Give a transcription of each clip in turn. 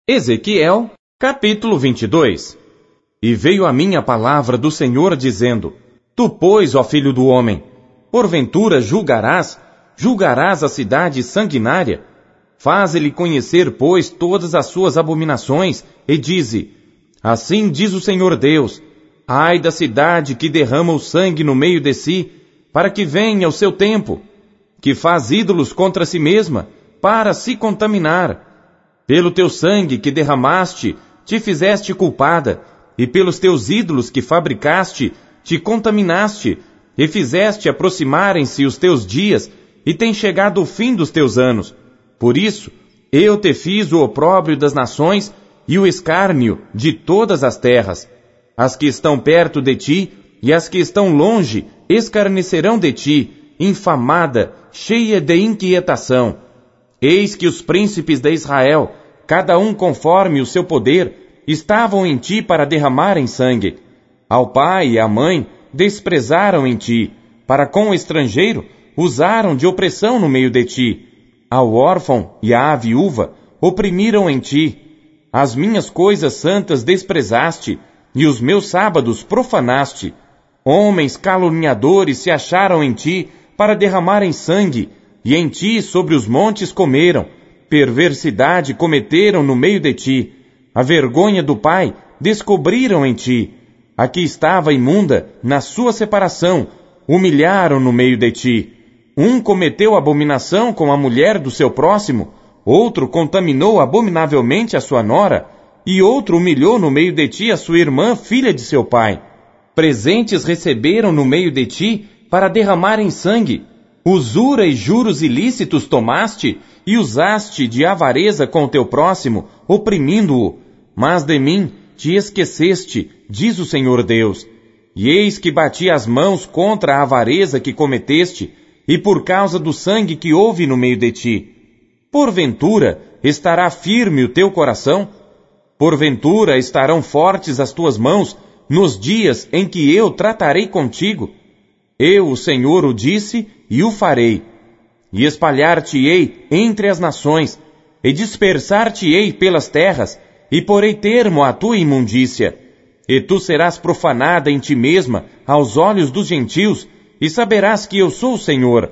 Ezequiel, capítulo 22. E veio a mim a palavra do Senhor, dizendo: Tu, pois, ó filho do homem, porventura julgarás a cidade sanguinária? Faze-lhe conhecer, pois, todas as suas abominações, e dize: Assim diz o Senhor Deus: Ai da cidade que derrama o sangue no meio de si, para que venha o seu tempo, que faz ídolos contra si mesma, para se contaminar. Pelo teu sangue que derramaste, te fizeste culpada, e pelos teus ídolos que fabricaste, te contaminaste, e fizeste aproximarem-se os teus dias, e tem chegado o fim dos teus anos. Por isso, eu te fiz o opróbrio das nações e o escárnio de todas as terras. As que estão perto de ti e as que estão longe escarnecerão de ti, infamada, cheia de inquietação. Eis que os príncipes de Israel, cada um conforme o seu poder, estavam em ti para derramarem sangue. Ao pai e à mãe desprezaram em ti, para com o estrangeiro usaram de opressão no meio de ti. Ao órfão e à viúva oprimiram em ti. As minhas coisas santas desprezaste, e os meus sábados profanaste. Homens caluniadores se acharam em ti para derramarem sangue, e em ti sobre os montes comeram. Perversidade cometeram no meio de ti. A vergonha do pai descobriram em ti. A que estava imunda na sua separação, humilharam no meio de ti. Um cometeu abominação com a mulher do seu próximo, outro contaminou abominavelmente a sua nora, e outro humilhou no meio de ti a sua irmã, filha de seu pai. Presentes receberam no meio de ti para derramarem sangue. Usura e juros ilícitos tomaste, e usaste de avareza com o teu próximo, oprimindo-o. Mas de mim te esqueceste, diz o Senhor Deus. E eis que bati as mãos contra a avareza que cometeste, e por causa do sangue que houve no meio de ti. Porventura estará firme o teu coração? Porventura estarão fortes as tuas mãos nos dias em que eu tratarei contigo? Eu, o Senhor, o disse e o farei. E espalhar-te-ei entre as nações, e dispersar-te-ei pelas terras, e porei termo à tua imundícia. E tu serás profanada em ti mesma aos olhos dos gentios, e saberás que eu sou o Senhor.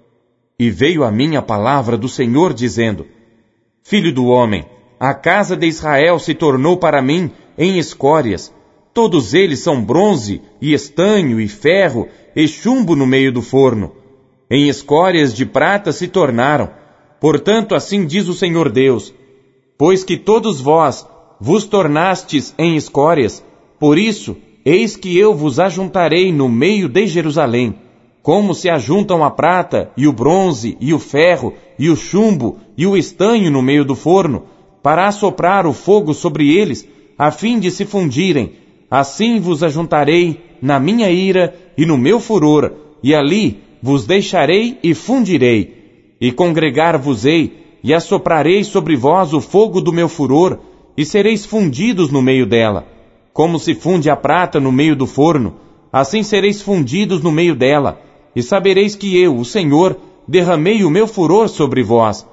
E veio a mim a palavra do Senhor, dizendo: Filho do homem, a casa de Israel se tornou para mim em escórias. Todos eles são bronze, e estanho, e ferro, e chumbo no meio do forno. Em escórias de prata se tornaram. Portanto, assim diz o Senhor Deus: Pois que todos vós vos tornastes em escórias, por isso, eis que eu vos ajuntarei no meio de Jerusalém, como se ajuntam a prata, e o bronze, e o ferro, e o chumbo, e o estanho no meio do forno, para assoprar o fogo sobre eles, a fim de se fundirem. Assim vos ajuntarei na minha ira e no meu furor, e ali vos deixarei e fundirei. E congregar-vos-ei, e assoprarei sobre vós o fogo do meu furor, e sereis fundidos no meio dela. Como se funde a prata no meio do forno, assim sereis fundidos no meio dela, e sabereis que eu, o Senhor, derramei o meu furor sobre vós.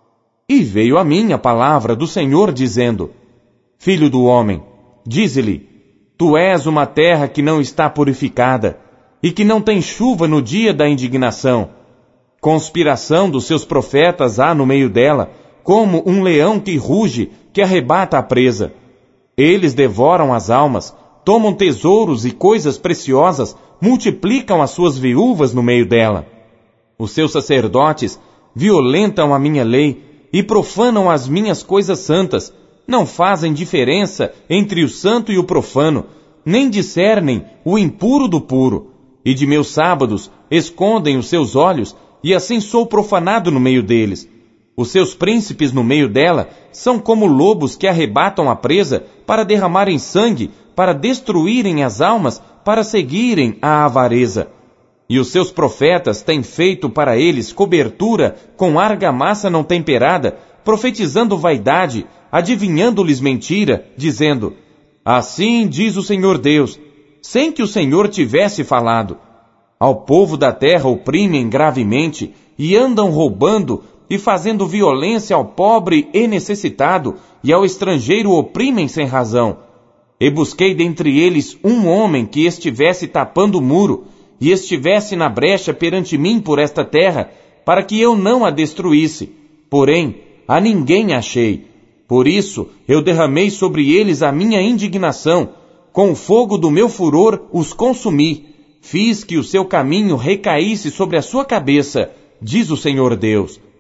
E veio a mim a palavra do Senhor, dizendo: Filho do homem, dize-lhe: Tu és uma terra que não está purificada, e que não tem chuva no dia da indignação. Conspiração dos seus profetas há no meio dela, como um leão que ruge, que arrebata a presa. Eles devoram as almas, tomam tesouros e coisas preciosas, multiplicam as suas viúvas no meio dela. Os seus sacerdotes violentam a minha lei e profanam as minhas coisas santas, não fazem diferença entre o santo e o profano, nem discernem o impuro do puro, e de meus sábados escondem os seus olhos, e assim sou profanado no meio deles. Os seus príncipes no meio dela são como lobos que arrebatam a presa para derramarem sangue, para destruírem as almas, para seguirem a avareza. E os seus profetas têm feito para eles cobertura com argamassa não temperada, profetizando vaidade, adivinhando-lhes mentira, dizendo: Assim diz o Senhor Deus, sem que o Senhor tivesse falado. Ao povo da terra oprimem gravemente, e andam roubando, e fazendo violência ao pobre e necessitado, e ao estrangeiro oprimem sem razão. E busquei dentre eles um homem que estivesse tapando o muro, e estivesse na brecha perante mim por esta terra, para que eu não a destruísse. Porém, a ninguém achei. Por isso, eu derramei sobre eles a minha indignação, com o fogo do meu furor os consumi. Fiz que o seu caminho recaísse sobre a sua cabeça, diz o Senhor Deus.